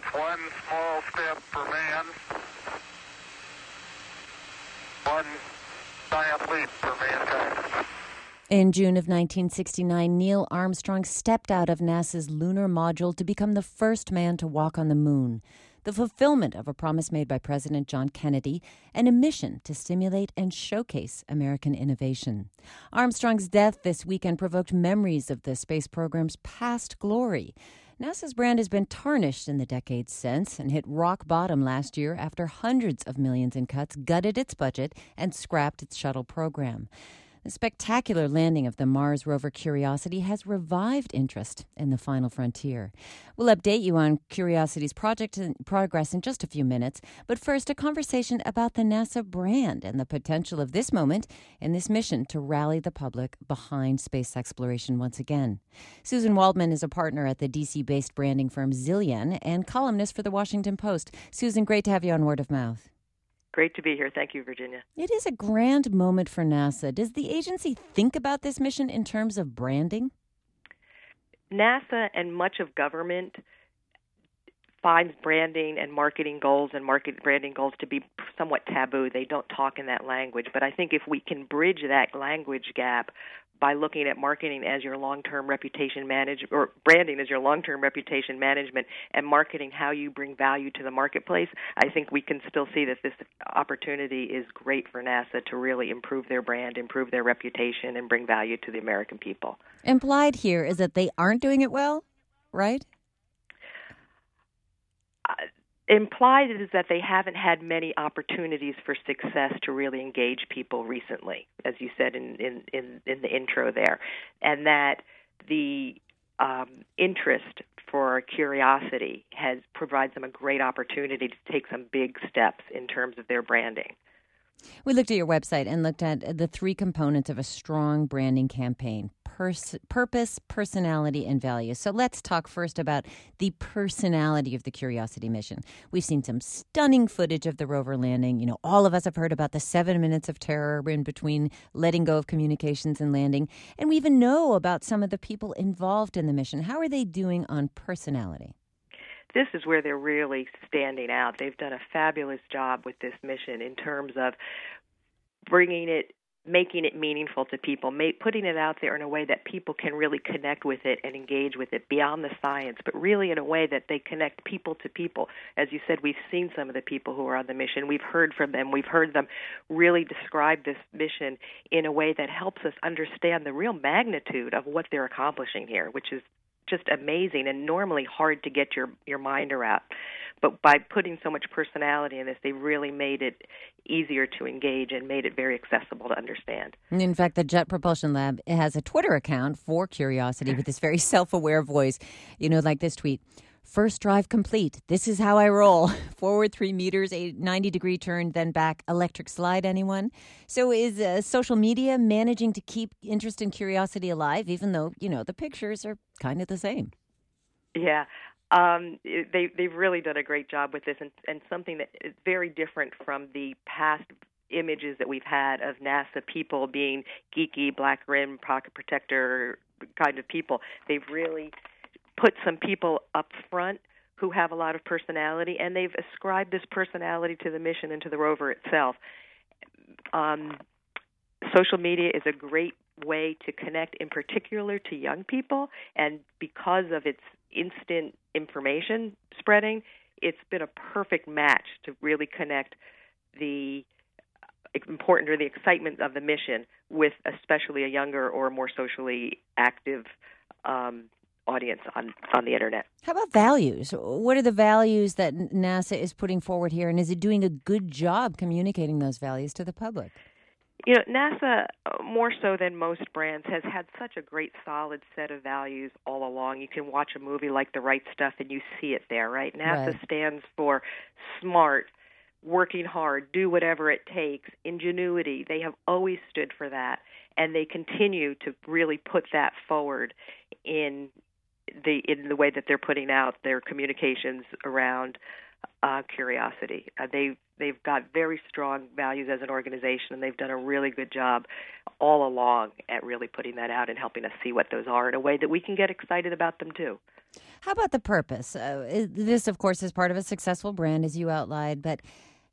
One small step for man, one giant leap for mankind. In June of 1969, Neil Armstrong stepped out of NASA's lunar module to become the first man to walk on the moon, the fulfillment of a promise made by President John Kennedy, and a mission to stimulate and showcase American innovation. Armstrong's death this weekend provoked memories of the space program's past glory. NASA's brand has been tarnished in the decades since and hit rock bottom last year after hundreds of millions in cuts gutted its budget and scrapped its shuttle program. The spectacular landing of the Mars rover Curiosity has revived interest in the final frontier. We'll update you on Curiosity's project and progress in just a few minutes, but first, a conversation about the NASA brand and the potential of this moment in this mission to rally the public behind space exploration once again. Susan Waldman is a partner at the DC-based branding firm Zillion and columnist for The Washington Post. Susan, great to have you on Word of Mouth. Great to be here. Thank you, Virginia. It is a grand moment for NASA. Does the agency think about this mission in terms of branding? NASA and much of government finds branding and marketing goals and branding goals to be somewhat taboo. They don't talk in that language. But I think if we can bridge that language gap by looking at marketing as your long-term reputation management, or branding as your long-term reputation management, and marketing how you bring value to the marketplace, I think we can still see that this opportunity is great for NASA to really improve their brand, improve their reputation, and bring value to the American people. Implied here is that they aren't doing it well, right? Implied is that they haven't had many opportunities for success to really engage people recently, as you said in the intro there, and that the interest for Curiosity provides them a great opportunity to take some big steps in terms of their branding. We looked at your website and looked at the three components of a strong branding campaign: purpose, personality, and value. So let's talk first about the personality of the Curiosity mission. We've seen some stunning footage of the rover landing. You know, all of us have heard about the 7 minutes of terror in between letting go of communications and landing. And we even know about some of the people involved in the mission. How are they doing on personality? This is where they're really standing out. They've done a fabulous job with this mission in terms of making it meaningful to people, putting it out there in a way that people can really connect with it and engage with it beyond the science, but really in a way that they connect people to people. As you said, we've seen some of the people who are on the mission. We've heard from them. We've heard them really describe this mission in a way that helps us understand the real magnitude of what they're accomplishing here, which is just amazing and normally hard to get your mind around. But by putting so much personality in this, they really made it easier to engage and made it very accessible to understand. In fact, the Jet Propulsion Lab has a Twitter account for Curiosity with this very self-aware voice, like this tweet: "First drive complete. This is how I roll. Forward 3 meters, a 90-degree turn, then back. Electric slide, anyone?" So is social media managing to keep interest and curiosity alive, even though, the pictures are kind of the same? Yeah. They've really done a great job with this, and something that is very different from the past images that we've had of NASA people being geeky, black rim, pocket protector kind of people. They've really put some people up front who have a lot of personality, and they've ascribed this personality to the mission and to the rover itself. Social media is a great way to connect, in particular to young people, and because of its instant information spreading, it's been a perfect match to really connect the important or the excitement of the mission with especially a younger or more socially active audience on the internet. How about values? What are the values that NASA is putting forward here, and is it doing a good job communicating those values to the public? NASA, more so than most brands, has had such a great solid set of values all along. You can watch a movie like The Right Stuff and you see it there, right? NASA stands for smart, working hard, do whatever it takes, ingenuity. They have always stood for that, and they continue to really put that forward in the way that they're putting out their communications around Curiosity. They've got very strong values as an organization, and they've done a really good job all along at really putting that out and helping us see what those are in a way that we can get excited about them too. How about the purpose? This, of course, is part of a successful brand, as you outlined, but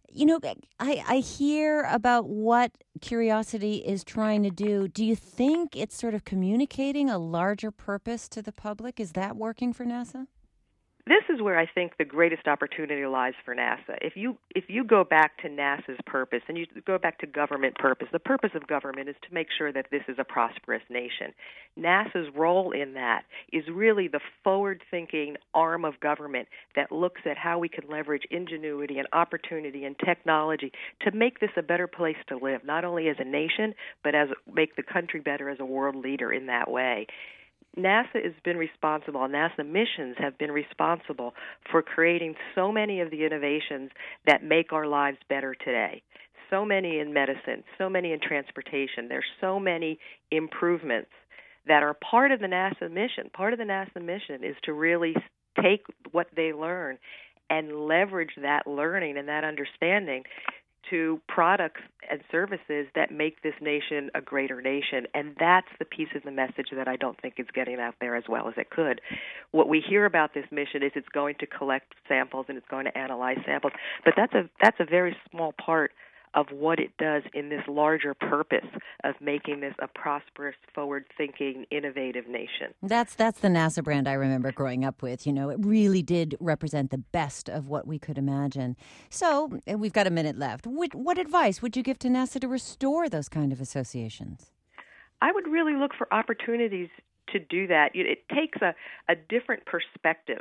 I hear about what Curiosity is trying to do. Do you think it's sort of communicating a larger purpose to the public? Is that working for NASA? This is where I think the greatest opportunity lies for NASA. If you go back to NASA's purpose and you go back to government purpose, the purpose of government is to make sure that this is a prosperous nation. NASA's role in that is really the forward-thinking arm of government that looks at how we can leverage ingenuity and opportunity and technology to make this a better place to live, not only as a nation, but as make the country better as a world leader in that way. NASA has been responsible, NASA missions have been responsible for creating so many of the innovations that make our lives better today. So many in medicine, so many in transportation. There's so many improvements that are part of the NASA mission. Part of the NASA mission is to really take what they learn and leverage that learning and that understanding to products and services that make this nation a greater nation. And that's the piece of the message that I don't think is getting out there as well as it could. What we hear about this mission is it's going to collect samples and it's going to analyze samples, but that's a very small part of what it does in this larger purpose of making this a prosperous, forward-thinking, innovative nation. That's the NASA brand I remember growing up with. It really did represent the best of what we could imagine. So we've got a minute left. What advice would you give to NASA to restore those kind of associations? I would really look for opportunities to do that. It takes a different perspective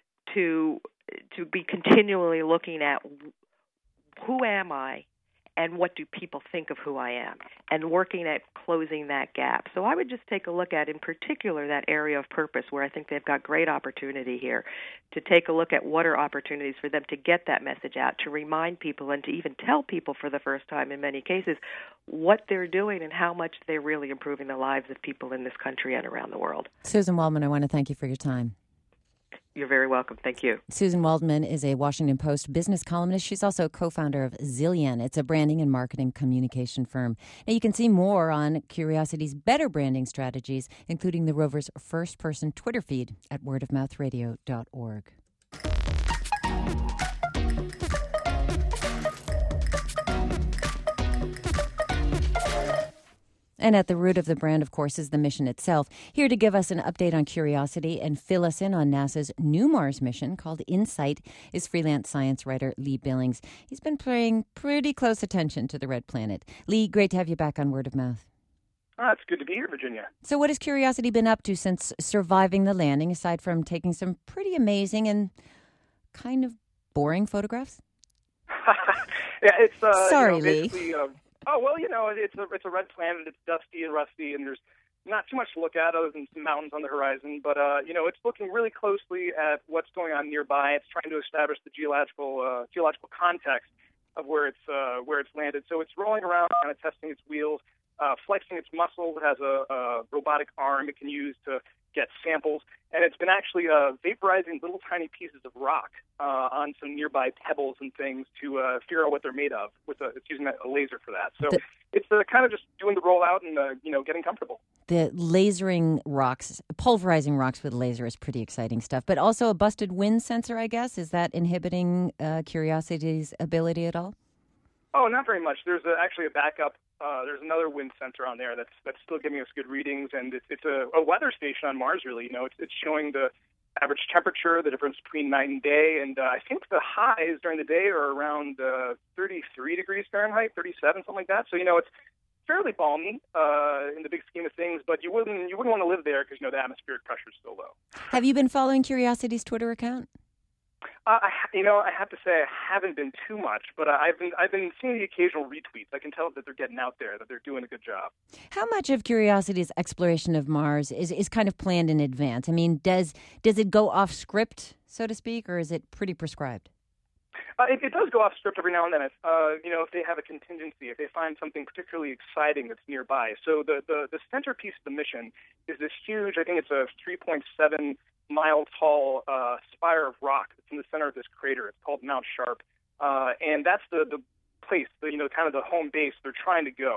to be continually looking at who am I, and what do people think of who I am, and working at closing that gap. So I would just take a look at, in particular, that area of purpose where I think they've got great opportunity here, to take a look at what are opportunities for them to get that message out, to remind people and to even tell people for the first time in many cases what they're doing and how much they're really improving the lives of people in this country and around the world. Susan Waldman, I want to thank you for your time. You're very welcome. Thank you. Susan Waldman is a Washington Post business columnist. She's also co-founder of Zillion. It's a branding and marketing communication firm. Now, you can see more on Curiosity's better branding strategies, including the rover's first-person Twitter feed at wordofmouthradio.org. And at the root of the brand, of course, is the mission itself. Here to give us an update on Curiosity and fill us in on NASA's new Mars mission called InSight is freelance science writer Lee Billings. He's been paying pretty close attention to the red planet. Lee, great to have you back on Word of Mouth. It's good to be here, Virginia. So what has Curiosity been up to since surviving the landing, aside from taking some pretty amazing and kind of boring photographs? Yeah, it's Sorry, Lee. It's a red planet. It's dusty and rusty, and there's not too much to look at other than some mountains on the horizon. But it's looking really closely at what's going on nearby. It's trying to establish the geological context of where it's landed. So it's rolling around, kind of testing its wheels, flexing its muscles. It has a robotic arm it can use to get samples, and it's been actually vaporizing little tiny pieces of rock on some nearby pebbles and things to figure out what they're made of. It's using a laser for that. So it's kind of just doing the rollout and getting comfortable. The lasering rocks, pulverizing rocks with laser is pretty exciting stuff. But also a busted wind sensor, I guess. Is that inhibiting Curiosity's ability at all? Oh, not very much. There's actually a backup. There's another wind sensor on there that's still giving us good readings, and it's a weather station on Mars. Really, it's showing the average temperature, the difference between night and day, and I think the highs during the day are around 33 degrees Fahrenheit, 37, something like that. So it's fairly balmy in the big scheme of things, but you wouldn't want to live there because the atmospheric pressure is still low. Have you been following Curiosity's Twitter account? I have to say I haven't been too much, but I've been seeing the occasional retweets. I can tell that they're getting out there, that they're doing a good job. How much of Curiosity's exploration of Mars is kind of planned in advance? I mean, does it go off script, so to speak, or is it pretty prescribed? It does go off script every now and then. If they have a contingency, if they find something particularly exciting that's nearby. So the centerpiece of the mission is this huge, I think it's a 3.7 mile tall spire of rock that's in the center of this crater. It's called Mount Sharp, and that's the place, kind of the home base they're trying to go.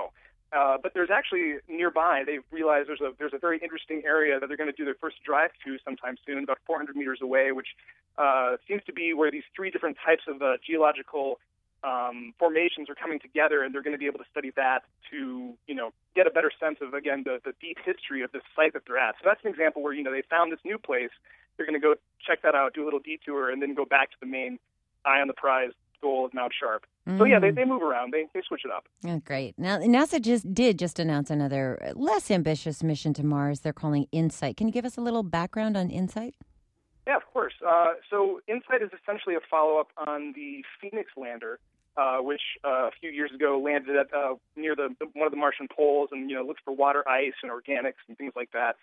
But there's actually nearby, they've realized there's a very interesting area that they're going to do their first drive to sometime soon, about 400 meters away, which seems to be where these three different types of geological formations are coming together, and they're going to be able to study that to, get a better sense of, again, the deep history of this site that they're at. So that's an example where, they found this new place. They're going to go check that out, do a little detour, and then go back to the main eye on the prize goal of Mount Sharp. So yeah, they move around. They switch it up. Oh, great. Now, NASA did announce another less ambitious mission to Mars. They're calling InSight. Can you give us a little background on InSight? Yeah, of course. So InSight is essentially a follow-up on the Phoenix lander, which a few years ago landed at near one of the Martian poles and looked for water ice and organics and things like that.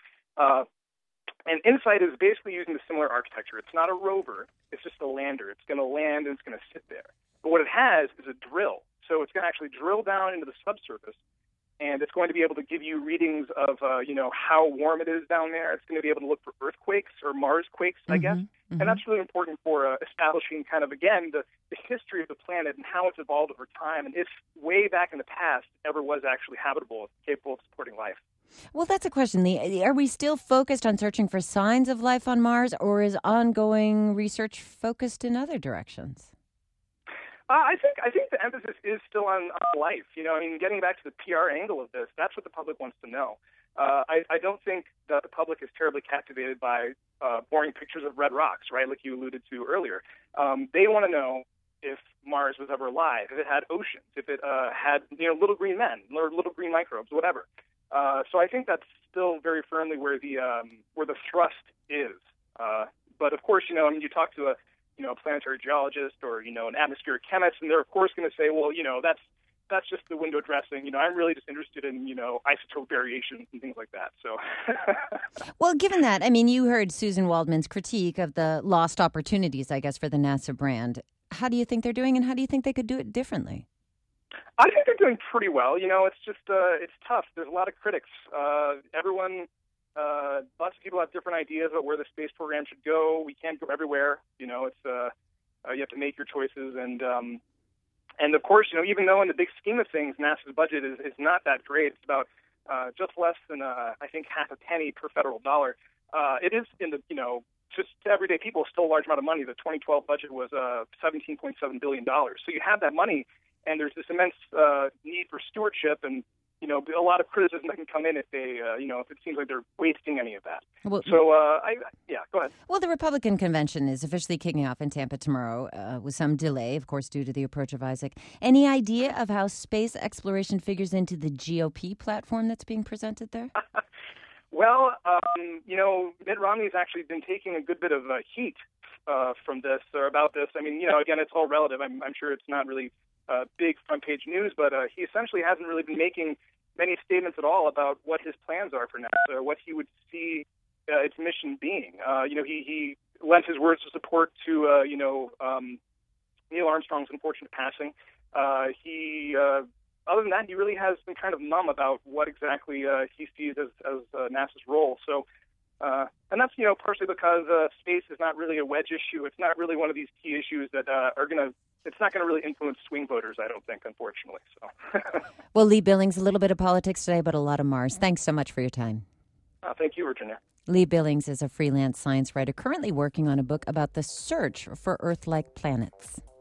And InSight is basically using a similar architecture. It's not a rover. It's just a lander. It's going to land and it's going to sit there. But what it has is a drill. So it's going to actually drill down into the subsurface, and it's going to be able to give you readings of, how warm it is down there. It's going to be able to look for earthquakes or Mars quakes, I guess. Mm-hmm. And that's really important for establishing kind of, again, the history of the planet and how it's evolved over time, and if way back in the past ever was actually habitable, capable of supporting life. Well, that's a question. Are we still focused on searching for signs of life on Mars, or is ongoing research focused in other directions? I think the emphasis is still on life. Getting back to the PR angle of this, that's what the public wants to know. I don't think that the public is terribly captivated by boring pictures of red rocks, right, like you alluded to earlier. They want to know if Mars was ever alive, if it had oceans, if it had little green men or little green microbes, whatever. So I think that's still very firmly where the thrust is. But of course, you talk to a planetary geologist or an atmospheric chemist, and they're of course going to say, well, that's just the window dressing. I'm really just interested in isotope variations and things like that. So, well, given that, you heard Susan Waldman's critique of the lost opportunities, I guess, for the NASA brand. How do you think they're doing, and how do you think they could do it differently? I think they're doing pretty well. It's just it's tough. There's a lot of critics. Lots of people have different ideas about where the space program should go. We can't go everywhere. You have to make your choices, and of course, even though in the big scheme of things, NASA's budget is not that great. It's about just less than I think half a penny per federal dollar. It is in the just to everyday people still a large amount of money. The 2012 budget was $17.7 billion. So you have that money, and there's this immense need for stewardship, and a lot of criticism that can come in if they, if it seems like they're wasting any of that. Well, so, go ahead. Well, the Republican convention is officially kicking off in Tampa tomorrow, with some delay, of course, due to the approach of Isaac. Any idea of how space exploration figures into the GOP platform that's being presented there? Well, Mitt Romney's actually been taking a good bit of heat from this or about this. Again, it's all relative. I'm sure it's not really big front page news, but he essentially hasn't really been making many statements at all about what his plans are for NASA or what he would see its mission being. He lent his words of support to Neil Armstrong's unfortunate passing. Other than that, he really has been kind of numb about what exactly he sees as NASA's role. So, and that's partially because space is not really a wedge issue. It's not really one of these key issues that it's not going to really influence swing voters, I don't think, unfortunately. So, well, Lee Billings, a little bit of politics today, but a lot of Mars. Thanks so much for your time. Thank you, Virginia. Lee Billings is a freelance science writer currently working on a book about the search for Earth-like planets.